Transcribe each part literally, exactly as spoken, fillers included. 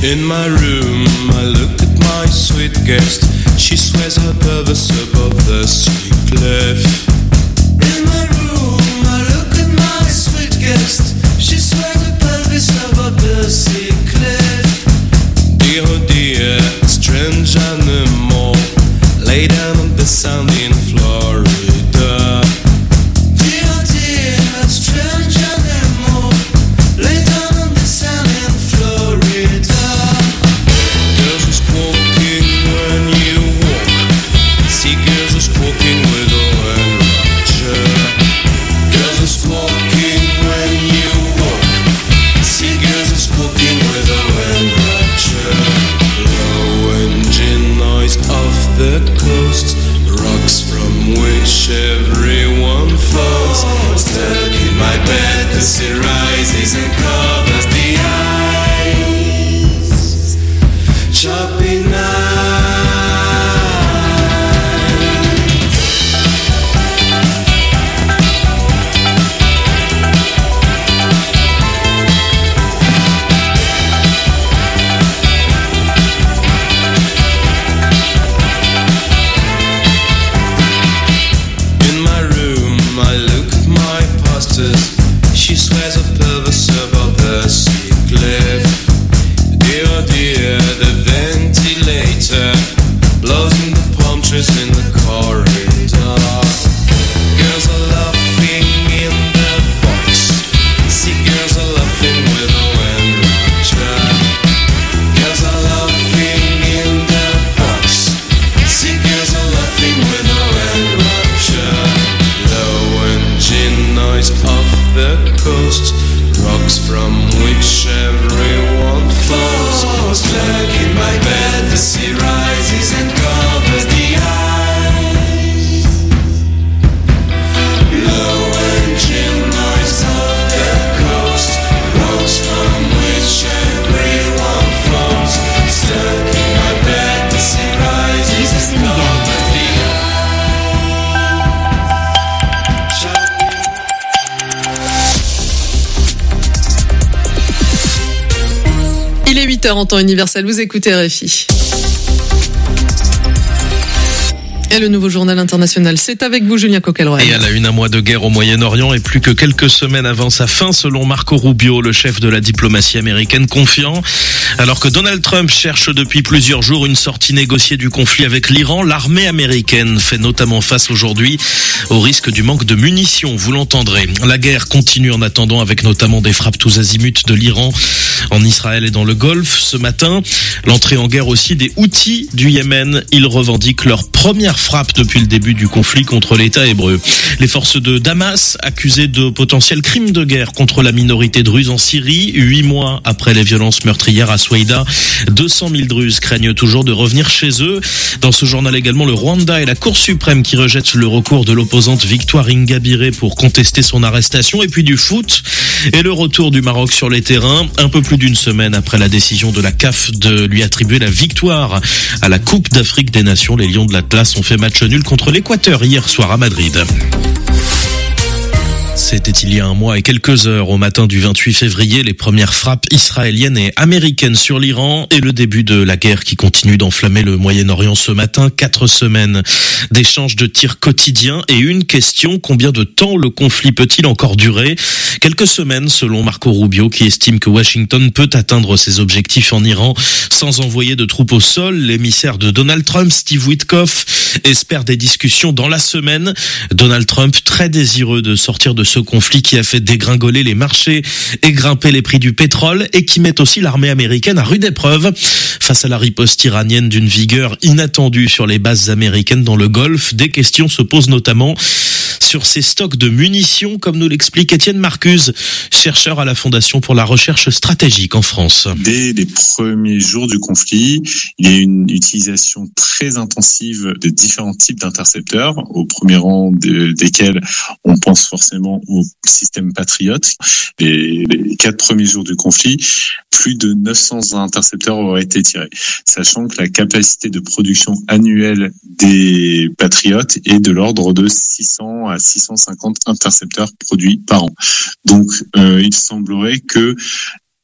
In my room, I look at my sweet guest. She swears her pelvis above the sea cliff. In my room, I look at my sweet guest. She swears her pelvis above the sea cliff. Dear, oh dear, a strange animal lay down on the sand in Florida. Dear, oh dear, a strange animal lay down on the sand in Florida. Girls are squawking when you walk. See girls are squawking with a and rapture. Girls are squawking when you walk. See girls are squawking with a and rapture. Low engine noise off the coast, rocks from which everyone falls. Stuck in my bed, the sea rises and covers the ice. Choppy night. In my room, I look at my posters. She swears her pelvis above the sea cliff. Dear, oh dear, the ventilator blows in the palm trees in the corridor. Girls are laughing in the box. See girls are laughing with a and rapture. Girls are laughing in the box. See girls are laughing with a and rapture. Low engine noise off the coast, rocks from which everyone falls. Stuck in my bed, the sea rises and covers the ice. Low engine noise off the coast, rocks from which everyone falls. Stuck in my bed, the sea rises and covers the Il est huit heures en temps universel, vous écoutez R F I. Et le nouveau journal international, c'est avec vous, Julien Coquelroy. Et à la une, un mois de guerre au Moyen-Orient et plus que quelques semaines avant sa fin, selon Marco Rubio, le chef de la diplomatie américaine, confiant. Alors que Donald Trump cherche depuis plusieurs jours une sortie négociée du conflit avec l'Iran, l'armée américaine fait notamment face aujourd'hui au risque du manque de munitions, vous l'entendrez. La guerre continue en attendant, avec notamment des frappes tous azimuts de l'Iran en Israël et dans le Golfe. Ce matin, l'entrée en guerre aussi des Houthis du Yémen. Ils revendiquent leur première frappe depuis le début du conflit contre l'État hébreu. Les forces de Damas, accusées de potentiels crimes de guerre contre la minorité druze en Syrie, huit mois après les violences meurtrières à Souaïda, deux cent mille Druzes craignent toujours de revenir chez eux. Dans ce journal également, le Rwanda et la Cour suprême qui rejette le recours de l'opposante Victoire Ingabire pour contester son arrestation. Et puis du foot et le retour du Maroc sur les terrains, un peu plus d'une semaine après la décision de la C A F de lui attribuer la victoire à la Coupe d'Afrique des Nations. Les Lions de l'Atlas ont fait match nul contre l'Équateur hier soir à Madrid. C'était il y a un mois et quelques heures, au matin du vingt-huit février, les premières frappes israéliennes et américaines sur l'Iran et le début de la guerre qui continue d'enflammer le Moyen-Orient ce matin. Quatre semaines d'échanges de tirs quotidiens et une question: combien de temps le conflit peut-il encore durer? Quelques semaines, selon Marco Rubio, qui estime que Washington peut atteindre ses objectifs en Iran sans envoyer de troupes au sol. L'émissaire de Donald Trump, Steve Witkoff, espère des discussions dans la semaine. Donald Trump, très désireux de sortir de ce conflit qui a fait dégringoler les marchés et grimper les prix du pétrole et qui met aussi l'armée américaine à rude épreuve face à la riposte iranienne d'une vigueur inattendue sur les bases américaines dans le Golfe. Des questions se posent notamment sur ces stocks de munitions, comme nous l'explique Étienne Marcuse, chercheur à la Fondation pour la recherche stratégique en France. Dès les premiers jours du conflit, il y a une utilisation très intensive de différents types d'intercepteurs, au premier rang de, desquels on pense forcément au système Patriot. Les, les quatre premiers jours du conflit, plus de neuf cents intercepteurs auraient été tirés, sachant que la capacité de production annuelle des Patriots est de l'ordre de six cents à six cent cinquante intercepteurs produits par an. Donc, euh, il semblerait que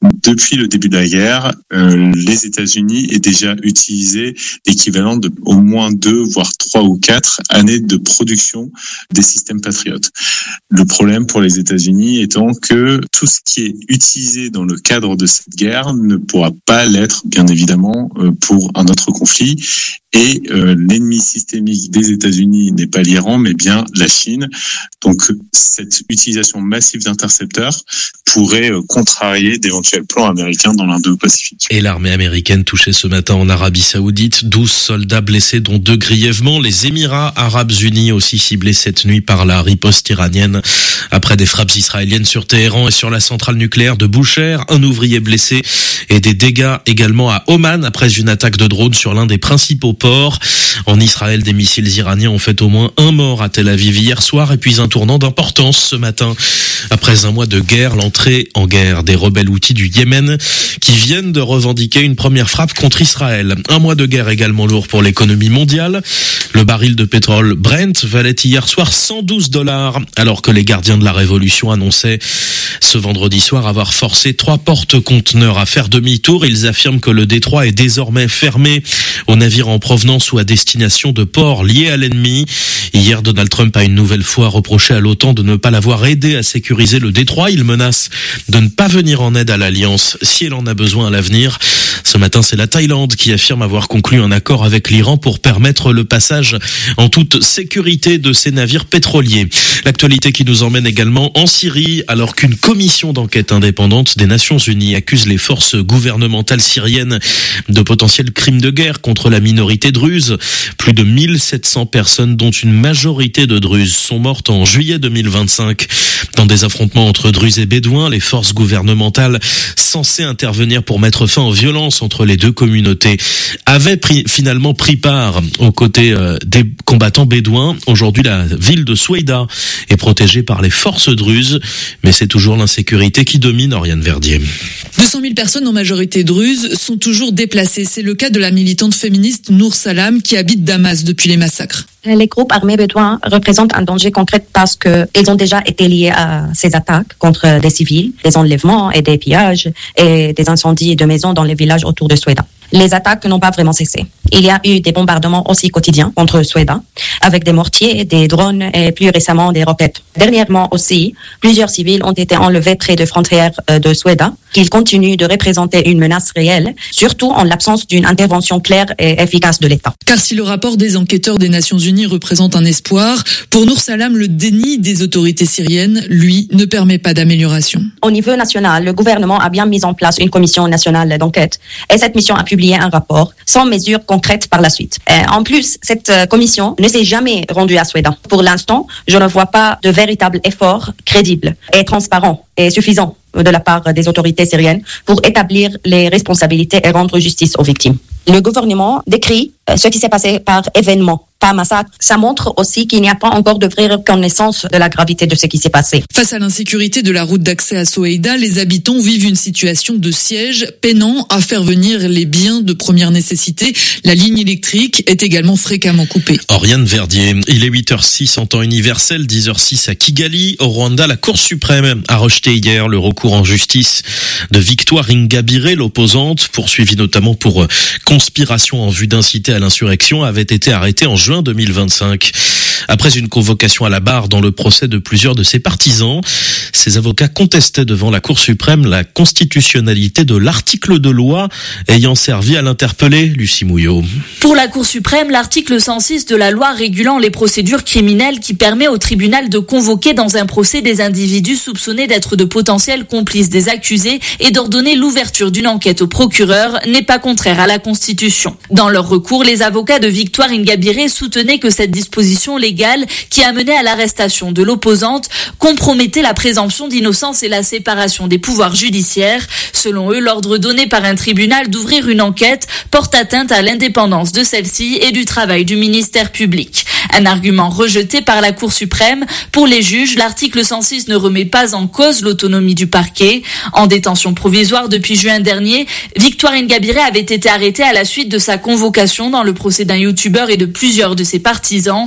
depuis le début de la guerre, euh, les États-Unis aient déjà utilisé l'équivalent de au moins deux, voire trois ou quatre années de production des systèmes Patriot. Le problème pour les États-Unis étant que tout ce qui est utilisé dans le cadre de cette guerre ne pourra pas l'être, bien évidemment, euh, pour un autre conflit. Et euh, l'ennemi systémique des États-Unis n'est pas l'Iran, mais bien la Chine. Donc cette utilisation massive d'intercepteurs pourrait euh, contrarier d'éventuels plans américains dans l'Indo-Pacifique. Et l'armée américaine touchée ce matin en Arabie Saoudite, douze soldats blessés dont deux grièvement. Les Émirats Arabes Unis aussi ciblés cette nuit par la riposte iranienne après des frappes israéliennes sur Téhéran et sur la centrale nucléaire de Boucher. Un ouvrier blessé et des dégâts également à Oman après une attaque de drone sur l'un des principaux ports. En Israël, des missiles iraniens ont fait au moins un mort à Tel Aviv hier soir et puis un tournant d'importance ce matin. Après un mois de guerre, l'entrée en guerre des rebelles houthis du Yémen qui viennent de revendiquer une première frappe contre Israël. Un mois de guerre également lourd pour l'économie mondiale. Le baril de pétrole Brent valait hier soir cent douze dollars alors que les gardiens de la révolution annonçaient ce vendredi soir avoir forcé trois porte-conteneurs à faire demi-tour. Ils affirment que le détroit est désormais fermé aux navires en provenance ou à destination de ports liés à l'ennemi. Hier, Donald Trump a une nouvelle fois reproché à l'OTAN de ne pas l'avoir aidé à sécuriser le détroit. Il menace de ne pas venir en aide à l'Alliance si elle en a besoin à l'avenir. Ce matin, c'est la Thaïlande qui affirme avoir conclu un accord avec l'Iran pour permettre le passage en toute sécurité de ces navires pétroliers. L'actualité qui nous emmène également en Syrie, alors qu'une commission d'enquête indépendante des Nations Unies accuse les forces gouvernementales syriennes de potentiels crimes de guerre contre la minorité druze. Plus de mille sept cents personnes, dont une majorité de druzes, sont mortes en juillet deux mille vingt-cinq. Dans des affrontements entre druzes et bédouins, les forces gouvernementales censées intervenir pour mettre fin aux violences entre les deux communautés avaient pris, finalement pris part aux côtés euh, des combattants bédouins. Aujourd'hui, la ville de Soueïda est protégée par les forces druzes, mais c'est toujours l'insécurité qui domine. Oriane Verdier. deux cent mille personnes, en majorité druzes, sont toujours déplacées. C'est le cas de la militante féministe Nour Salam qui habite Damas depuis les massacres. Les groupes armés bédouins représentent un danger concret parce qu'ils ont déjà été liés à ces attaques contre des civils, des enlèvements et des pillages et des incendies de maisons dans les villages autour de Soueïda. Les attaques n'ont pas vraiment cessé. Il y a eu des bombardements aussi quotidiens contre Soueïda, avec des mortiers, des drones et plus récemment des roquettes. Dernièrement aussi, plusieurs civils ont été enlevés près des frontières de Soueïda, qu'ils continuent de représenter une menace réelle, surtout en l'absence d'une intervention claire et efficace de l'État. Car si le rapport des enquêteurs des Nations Unies représente un espoir, pour Nour Salam, le déni des autorités syriennes, lui, ne permet pas d'amélioration. Au niveau national, le gouvernement a bien mis en place une commission nationale d'enquête et cette mission a publié un rapport sans mesures concrètes par la suite. Et en plus, cette commission ne s'est jamais rendue à Soueïda. Pour l'instant, je ne vois pas de véritable effort crédible et transparent et suffisant de la part des autorités syriennes pour établir les responsabilités et rendre justice aux victimes. Le gouvernement décrit ce qui s'est passé par événement, pas massacre. Ça montre aussi qu'il n'y a pas encore de vraie reconnaissance de la gravité de ce qui s'est passé. Face à l'insécurité de la route d'accès à Soueïda, les habitants vivent une situation de siège peinant à faire venir les biens de première nécessité. La ligne électrique est également fréquemment coupée. Oriane Verdier, il est huit heures six en temps universel, dix heures six à Kigali, au Rwanda. La Cour suprême a rejeté hier le recours en justice de Victoire Ingabire, l'opposante, poursuivie notamment pour conspiration en vue d'inciter à l'insurrection, avait été arrêtée en juin deux mille vingt-cinq. Après une convocation à la barre dans le procès de plusieurs de ses partisans, ses avocats contestaient devant la Cour suprême la constitutionnalité de l'article de loi ayant servi à l'interpeller. Lucie Mouillot. Pour la Cour suprême, l'article cent six de la loi régulant les procédures criminelles qui permet au tribunal de convoquer dans un procès des individus soupçonnés d'être de potentiels complices des accusés et d'ordonner l'ouverture d'une enquête au procureur n'est pas contraire à la Constitution. Dans leur recours, les avocats de Victoire Ingabire soutenaient que cette disposition légale qui a mené à l'arrestation de l'opposante compromettait la présomption d'innocence et la séparation des pouvoirs judiciaires. Selon eux, l'ordre donné par un tribunal d'ouvrir une enquête porte atteinte à l'indépendance de celle-ci et du travail du ministère public. Un argument rejeté par la Cour suprême. Pour les juges, l'article cent six ne remet pas en cause l'autonomie du parquet. En détention provisoire depuis juin dernier, Victoire Ingabire avait été arrêtée à la suite de sa convocation dans le procès d'un youtubeur et de plusieurs de ses partisans. Des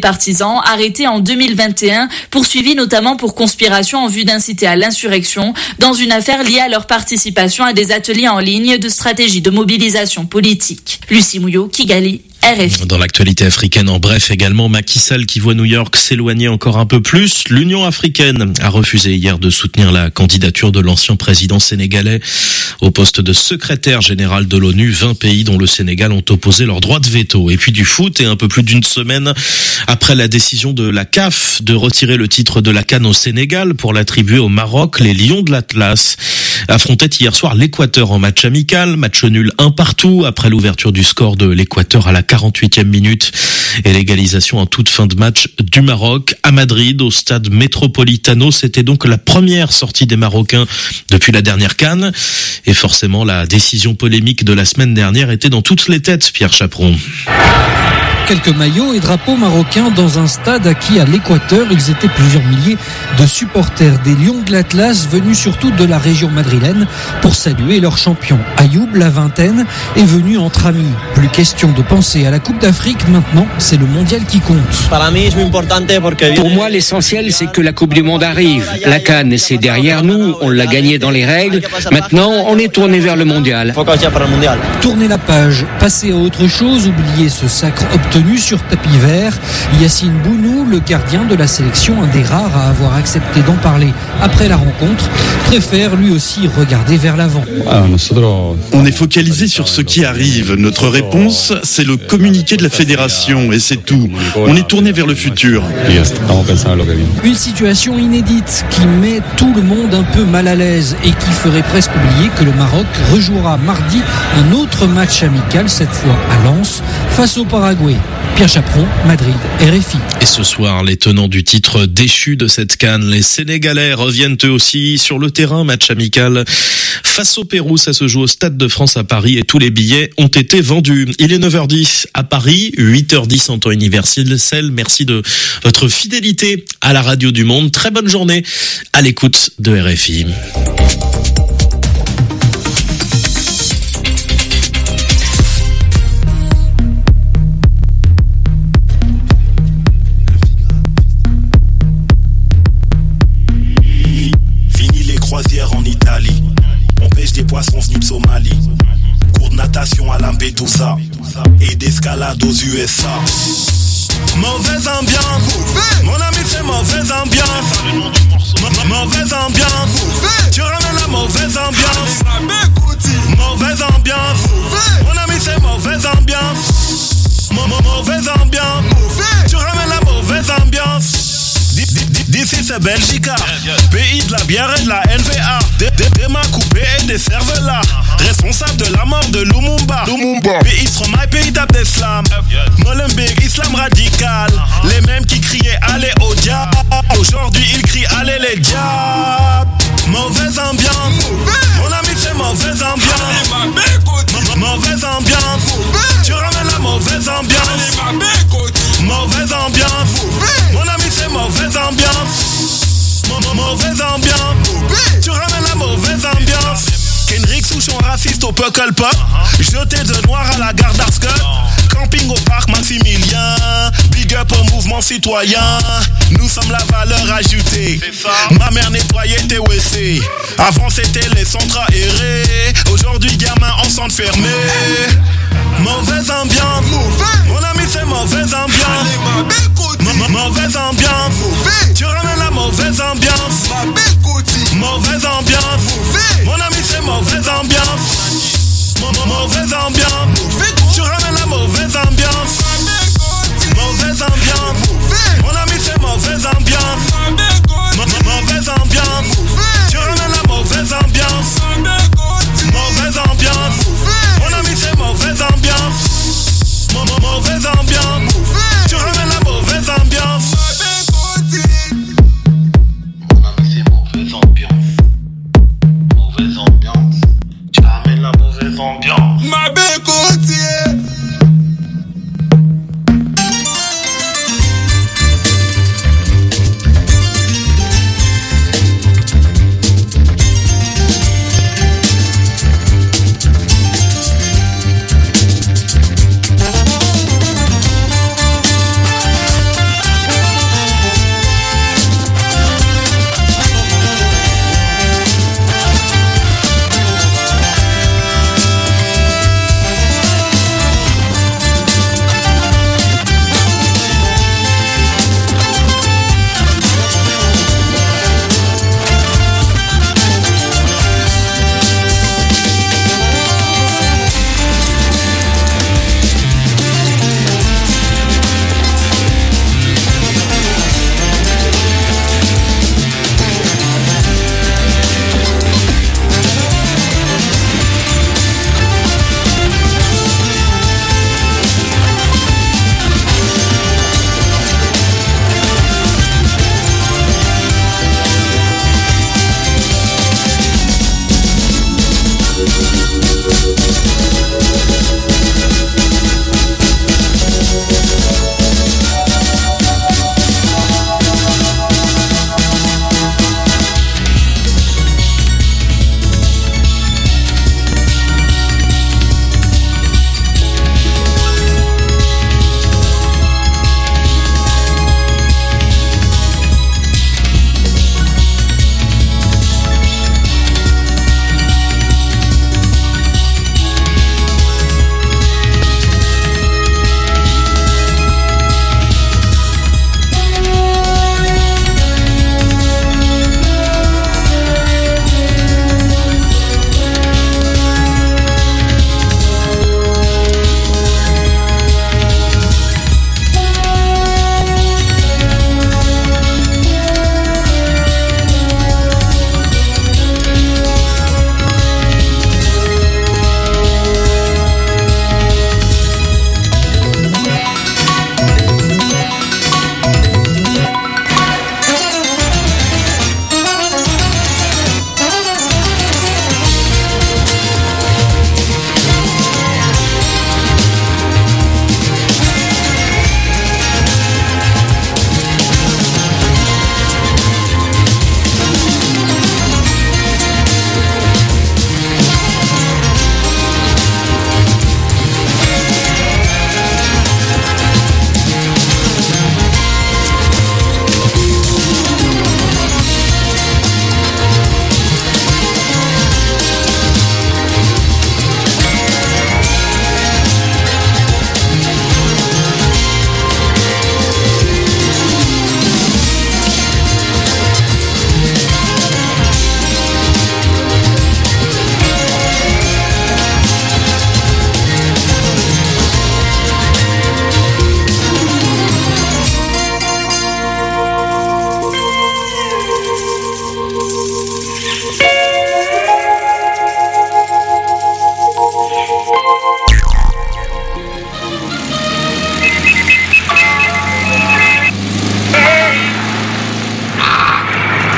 partisans arrêtés en deux mille vingt et un, poursuivis notamment pour conspiration en vue d'inciter à l'insurrection dans une affaire liée à leur participation à des ateliers en ligne de stratégie de mobilisation politique. Lucie Mouillot, Kigali. R F I. Dans l'actualité africaine, en bref également, Macky Sall qui voit New York s'éloigner encore un peu plus. L'Union africaine a refusé hier de soutenir la candidature de l'ancien président sénégalais au poste de secrétaire général de l'ONU. vingt pays dont le Sénégal ont opposé leur droit de veto. Et puis du foot, et un peu plus d'une semaine après la décision de la C A F de retirer le titre de la CAN au Sénégal pour l'attribuer au Maroc, les Lions de l'Atlas affrontaient hier soir l'Équateur en match amical, match nul un partout après l'ouverture du score de l'Équateur à la quarante-huitième minute et l'égalisation en toute fin de match du Maroc à Madrid au stade Metropolitano. C'était donc la première sortie des Marocains depuis la dernière CAN et forcément la décision polémique de la semaine dernière était dans toutes les têtes, Pierre Chaperon. Quelques maillots et drapeaux marocains dans un stade acquis à l'Équateur. Ils étaient plusieurs milliers de supporters des Lions de l'Atlas venus surtout de la région madrilène pour saluer leur champion. Ayoub, la vingtaine, est venu entre amis. Plus question de penser à la Coupe d'Afrique maintenant, c'est le mondial qui compte. Pour moi, l'essentiel, c'est que la Coupe du Monde arrive. La CAN, c'est derrière nous, on l'a gagné dans les règles. Maintenant, on est tourné vers le mondial. Tourner la page, passer à autre chose, oublier ce sacre obtenu sur tapis vert. Yassine Bounou, le gardien de la sélection, un des rares à avoir accepté d'en parler après la rencontre, préfère lui aussi regarder vers l'avant. On est focalisé sur ce qui arrive. Notre réponse, c'est le communiqué de la fédération et c'est tout. On est tourné vers le futur. Une situation inédite qui met tout le monde un peu mal à l'aise et qui ferait presque oublier que le Maroc rejouera mardi un autre match amical, cette fois à Lens, face au Paraguay. Pierre Chaperon, Madrid, R F I. Et ce soir, les tenants du titre déchu de cette CAN, les Sénégalais, reviennent eux aussi sur le terrain. Match amical face au Pérou, ça se joue au Stade de France à Paris et tous les billets ont été vendus. Il est neuf heures dix à Paris, huit heures dix en temps universel. Merci de votre fidélité à la radio du monde. Très bonne journée à l'écoute de R F I. En Italie, on pêche des poissons snips au Mali. Cours de natation à Lampedusa et d'escalade aux U S A. Mauvaise ambiance, mon ami c'est mauvaise ambiance. Mauvaise ambiance, tu ramènes la mauvaise ambiance. Mauvaise ambiance, mon ami c'est mauvaise ambiance. Mauvaise ambiance, tu ramènes la mauvaise ambiance. D'ici c'est Belgica, pays de la bière et de la N V A. Des mains coupées et des cervelas. Responsable de la mort de Lumumba. Pays Stromae, pays d'Abdeslam. Molenbeek, islam radical. Les mêmes qui criaient allez au diable. Aujourd'hui ils crient allez les diables. Mauvaise ambiance, mon ami c'est mauvaise ambiance. Mauvaise ambiance, tu ramènes la mauvaise ambiance. Mauvaise ambiance, mon ami c'est mauvaise ambiance. Mauvaise ambiance, tu ramènes la mauvaise ambiance. Kendrick Souchon raciste au Puckle Pop. Jeté de noir à la gare d'Arscut. Camping au parc Maximilien. Big up au mouvement citoyen. Nous sommes la valeur ajoutée. Ma mère nettoyait tes W C. Avant c'était les centres aérés. Aujourd'hui gamin en centre fermé. Mauvaise ambiance, mon ami c'est mauvaise ambiance. Mauvaise ambiance, tu ramènes la mauvaise ambiance. Mauvaise ambiance, mon ami c'est mauvaise ambiance. Mauvaise ambiance, tu ramènes la mauvaise ambiance. Mauvaise ambiance, mon ami c'est mauvaise ambiance. Mauvaise ambiance, tu ramènes la mauvaise ambiance. Mauvaise ambiance, mon ami c'est mauvaise ambiance. Mauvaise ambiance, tu ramènes la mauvaise ambiance. Mon ami c'est mauvaise ambiance. Mauvaise ambiance, tu ramènes la mauvaise ambiance. Ma belle côtier.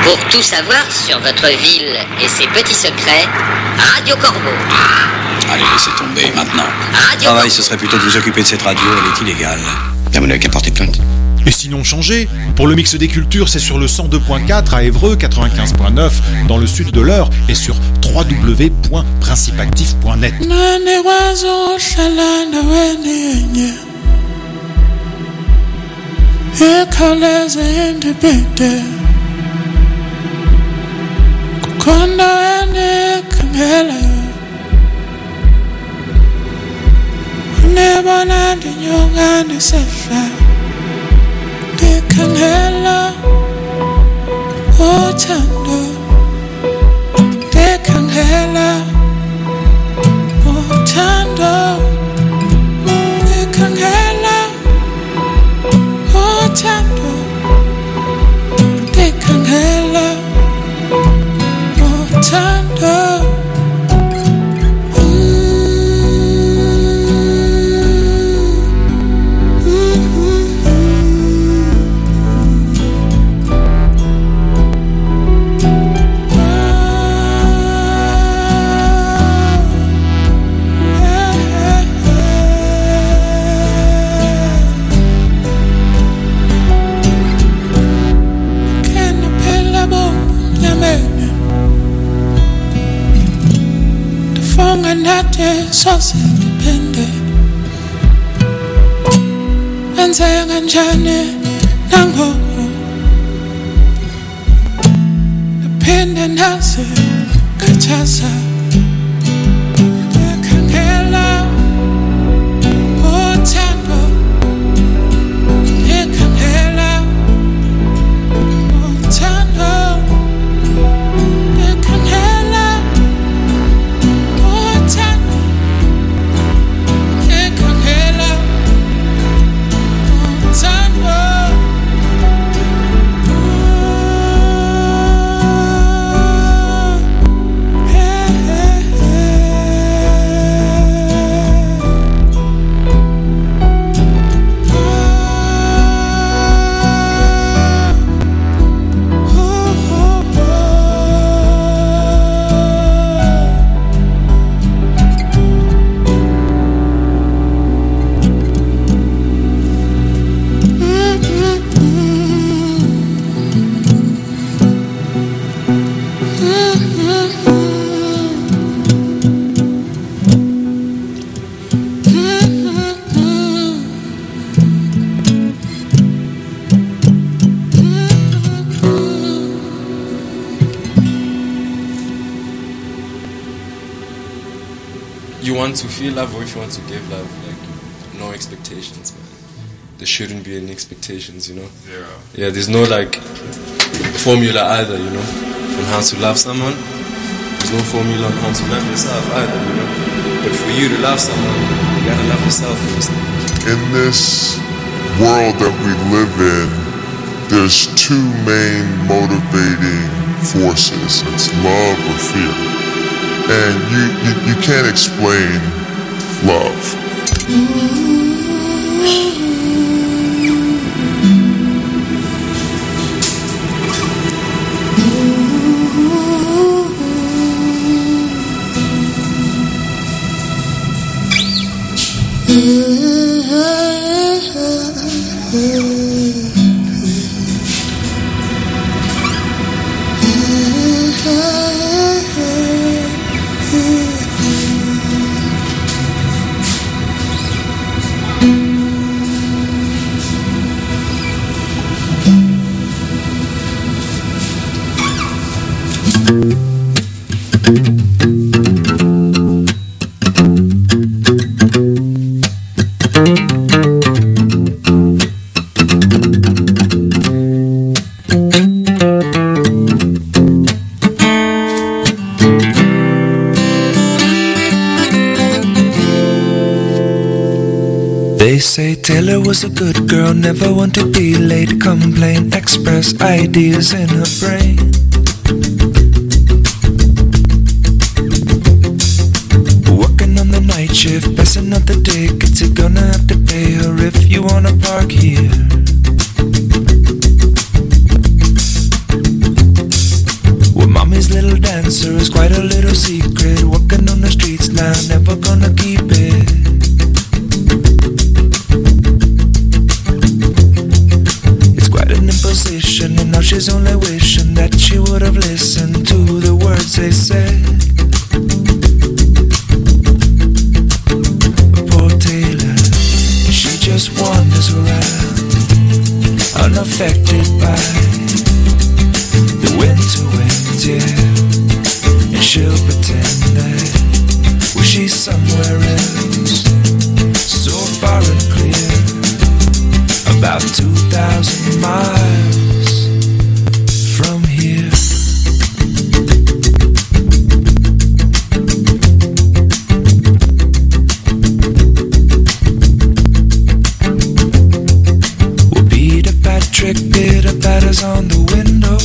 Pour tout savoir sur votre ville et ses petits secrets, Radio Corbeau. Allez, laissez tomber, maintenant. Radio Le travail, ce serait plutôt de vous occuper de cette radio, elle est illégale. Bien, vous n'avez qu'à porter plainte. Et sinon changé, pour le mix des cultures, c'est sur le cent deux point quatre à Évreux, quatre-vingt-quinze point neuf dans le sud de l'Eure et sur w w w point principactif point net. Dekhangela uthando, dekhangela uthando, dekhangela uthando, dekhangela uthando. Nate sose depende Enze kanjani nango Depende nase kachasa Dekhangela uthando Dekhangela uthando Dekhangela You want to feel love, or if you want to give love, like no expectations, man. There shouldn't be any expectations, you know. Zero. Yeah, there's no like formula either, you know, on how to love someone. There's no formula on how to love yourself either, you know. But for you to love someone, you gotta love yourself first. In this world that we live in, there's two main motivating forces. It's love or fear. And you, you, you can't explain love. They say Taylor was a good girl, never want to be late, complain, express ideas in her brain. Working on the night shift, passing out the tickets, you're gonna have to pay her if you wanna park here. is quite a little secret. Walking on the streets now, never gonna keep it. It's quite an imposition, and now she's only wishing that she would have listened to the words they said. Poor Taylor, she just wanders around, unaffected by the winter winds, yeah. And she'll pretend that well, she's somewhere else, so far and clear, about two thousand miles from here. We'll beat a Patrick, bitter batters on the window,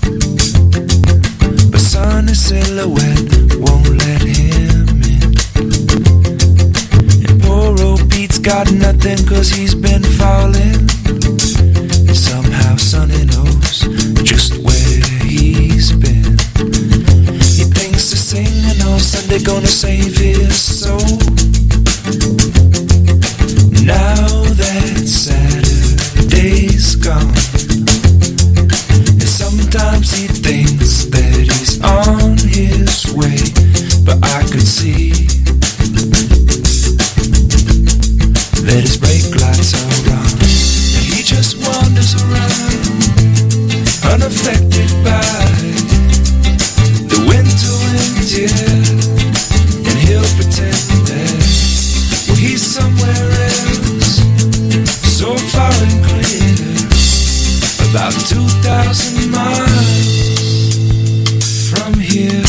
but sunny silhouette won't let him in. And poor old Pete's got nothing cause he's been falling, and somehow Sonny knows just where he's been. He thinks they're singing on Sunday gonna save his soul. Now that Saturday's gone, and sometimes he thinks that he's on his way, but I could see that his brake lights are on, and he just wanders around, unaffected by the winter winds, yeah. And he'll pretend that well, he's somewhere else, so far and clear, about two thousand miles from here.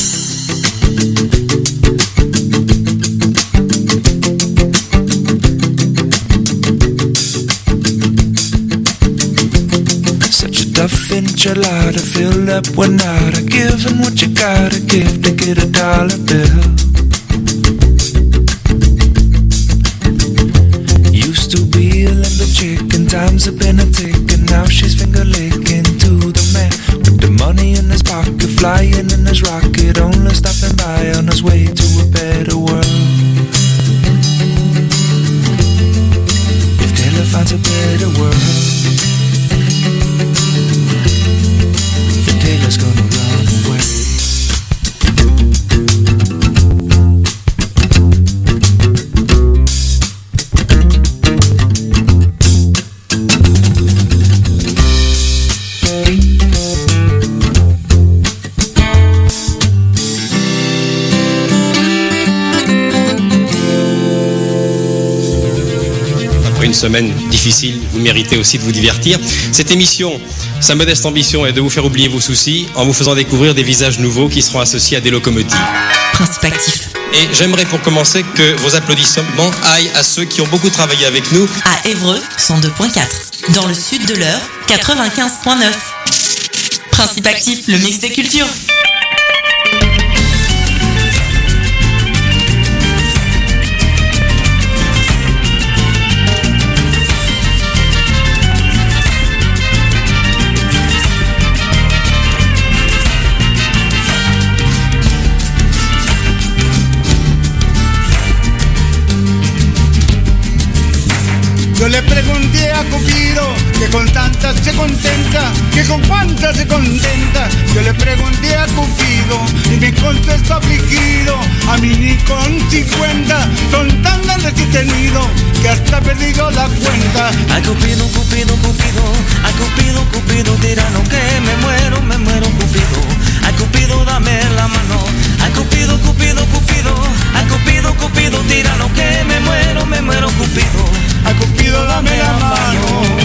Such a tough enchilada filled up with nada, giving what you gotta give to get a dollar bill. Used to be a limber chick, and times have been a tick, and now she's finger licking to the man with the money in his pocket, flying in his rocket, only stopping by on his way to a better world. If Taylor finds a better world, then Taylor's gonna run away. Une semaine difficile, vous méritez aussi de vous divertir. Cette émission, sa modeste ambition est de vous faire oublier vos soucis en vous faisant découvrir des visages nouveaux qui seront associés à des locomotives. Principe actif. Et j'aimerais pour commencer que vos applaudissements aillent à ceux qui ont beaucoup travaillé avec nous. À Évreux, cent deux point quatre. Dans le sud de l'Eure, quatre-vingt-quinze point neuf. Principe actif, le mix des cultures. Yo le pregunté a Cupido que con tantas se contenta, que con cuántas se contenta. Yo le pregunté a Cupido y me contestó afligido, a mí ni con cincuenta son tan grandes que he tenido que hasta he perdido la cuenta. A Cupido, Cupido, Cupido, a Cupido, Cupido, tirano que me muero, me muero, Cupido. A Cupido, dame la mano. A Cupido, Cupido, Cupido, a Cupido, Cupido, tirano que me muero, me muero, Cupido. A Cupido, dame la mano.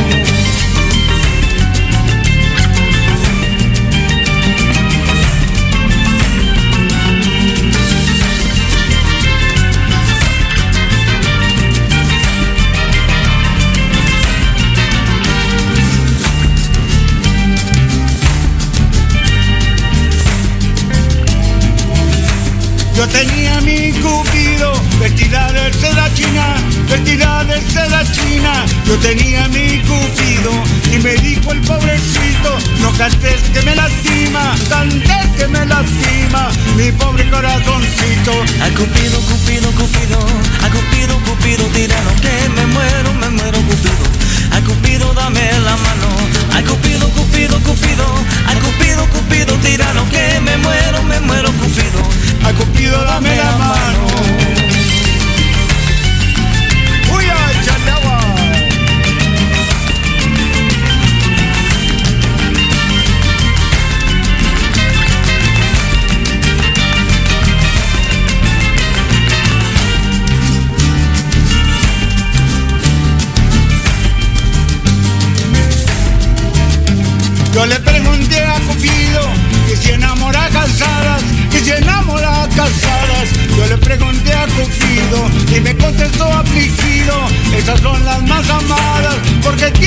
Yo tenía mi Cupido vestida de seda china, vestida de seda china. Yo tenía mi Cupido y me dijo el pobrecito, no cantes que me lastimo. encima, candel que me lastima, mi pobre corazoncito. A Cupido, Cupido, Cupido, a Cupido, Cupido, tirano, que me muero, me muero, Cupido. A Cupido, dame la mano. A Cupido, Cupido, Cupido, a Cupido, Cupido, tirano, que me muero, me muero, Cupido. A Cupido, dame la mano. Uy, ay, échale agua. Yo le pregunté a Cupido que si enamora casadas, que si enamora casadas. Yo le pregunté a Cupido y me contestó afligido, esas son las más amadas porque